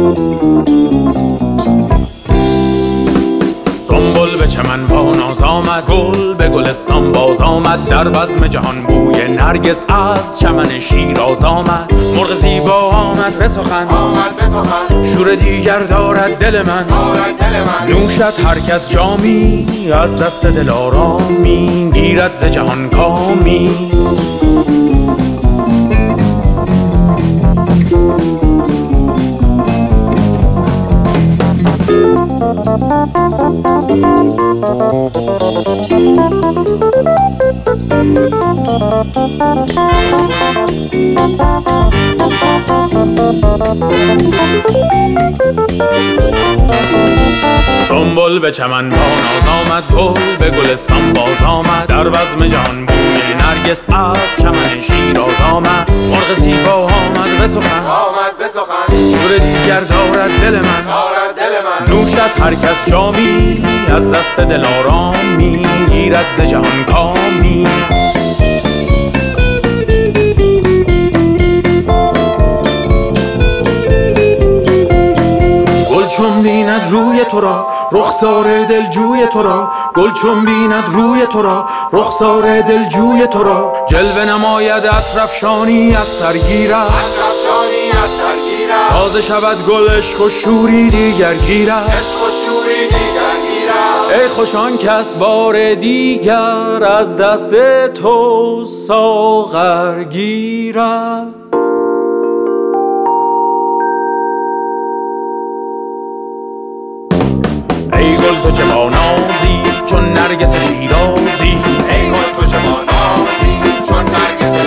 سنبل به چمن با ناز آمد، گل به گلستان باز آمد، در بزم جهان بوی نرگس از چمن شیراز آمد. مرغ زیبا آمد به سخن، شور دیگر دارد دل من، نوشد هر کس جامی، از دست دلارامی گیرد ز جهان کامی. سنبل به چمن با ناز آمد، گل به گلستان باز آمد، در بزم جهان بوی نرگس از چمن شیراز آمد. مرغ زیبا آمد به سخن، شور دیگر دارد دل من، نوشد هر کس جامی، از دست دلارامی گیرد ز جهان کامی. گل چون بیند روی تو را، رخسار دلجوی تو را، گل چون بیند روی تو را، رخسار دلجوی تو را، جلوه نماید عطرافشانی از سر گیرد، تازه شود گل عشق و شوری دیگر گیرد. ای خوش آن کس بار دیگر از دست تو ساغر گیرد. ای گل تو چه بانازی چون نرگس شیرازی، ای گل تو چه بانازی چون نرگس